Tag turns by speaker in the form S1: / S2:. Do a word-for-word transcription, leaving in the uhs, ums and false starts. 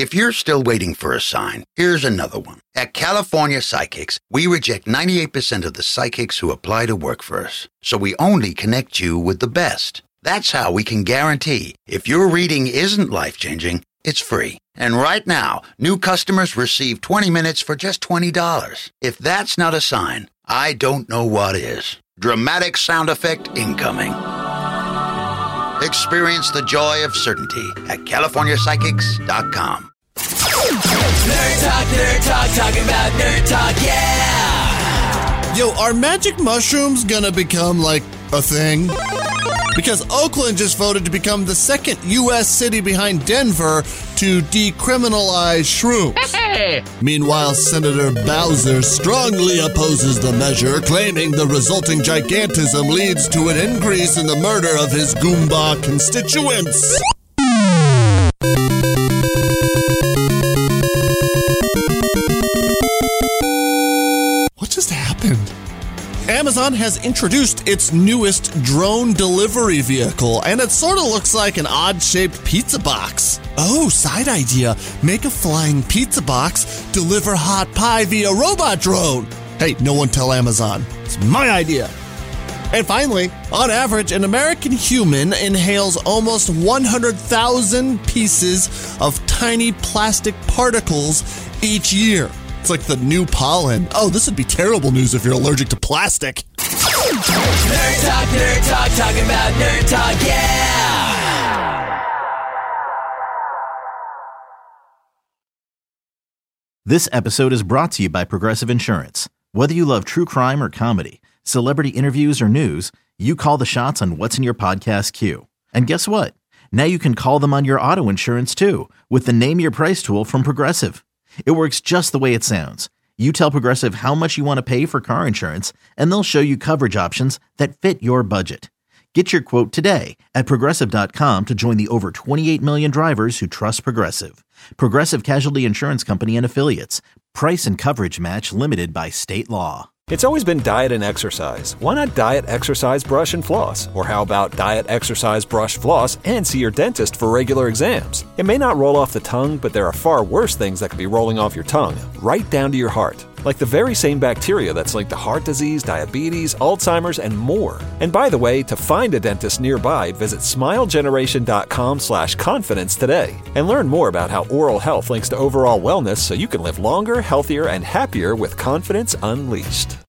S1: If you're still waiting for a sign, here's another one. At California Psychics, we reject ninety-eight percent of the psychics who apply to work for us. So we only connect you with the best. That's how we can guarantee if your reading isn't life-changing, it's free. And right now, new customers receive twenty minutes for just twenty dollars. If that's not a sign, I don't know what is. Dramatic sound effect incoming. Experience the joy of certainty at California Psychics dot com.
S2: Nerd Talk, Nerd Talk, talking about Nerd Talk, yeah!
S3: Yo, are magic mushrooms gonna become, like, a thing? Because Oakland just voted to become the second U S city behind Denver to decriminalize shrooms.
S4: Hey!
S3: Meanwhile, Senator Bowser strongly opposes the measure, claiming the resulting gigantism leads to an increase in the murder of his Goomba constituents. What just happened? Amazon has introduced its newest drone delivery vehicle, and it sort of looks like an odd-shaped pizza box. Oh, side idea. Make a flying pizza box, deliver hot pie via robot drone. Hey, no one tell Amazon. It's my idea. And finally, on average, an American human inhales almost one hundred thousand pieces of tiny plastic particles each year. It's like the new pollen. Oh, this would be terrible news if you're allergic to plastic.
S2: Nerd Talk, Nerd Talk, talking about Nerd Talk, yeah!
S5: This episode is brought to you by Progressive Insurance. Whether you love true crime or comedy, celebrity interviews or news, you call the shots on what's in your podcast queue. And guess what? Now you can call them on your auto insurance too with the Name Your Price tool from Progressive. It works just the way it sounds. You tell Progressive how much you want to pay for car insurance, and they'll show you coverage options that fit your budget. Get your quote today at Progressive dot com to join the over twenty-eight million drivers who trust Progressive. Progressive Casualty Insurance Company and Affiliates. Price and coverage match limited by state law.
S6: It's always been diet and exercise. Why not diet, exercise, brush, and floss? Or how about diet, exercise, brush, floss, and see your dentist for regular exams? It may not roll off the tongue, but there are far worse things that could be rolling off your tongue, right down to your heart. Like the very same bacteria that's linked to heart disease, diabetes, Alzheimer's, and more. And by the way, to find a dentist nearby, visit smilegeneration.com slash confidence today. And learn more about how oral health links to overall wellness so you can live longer, healthier, and happier with confidence unleashed.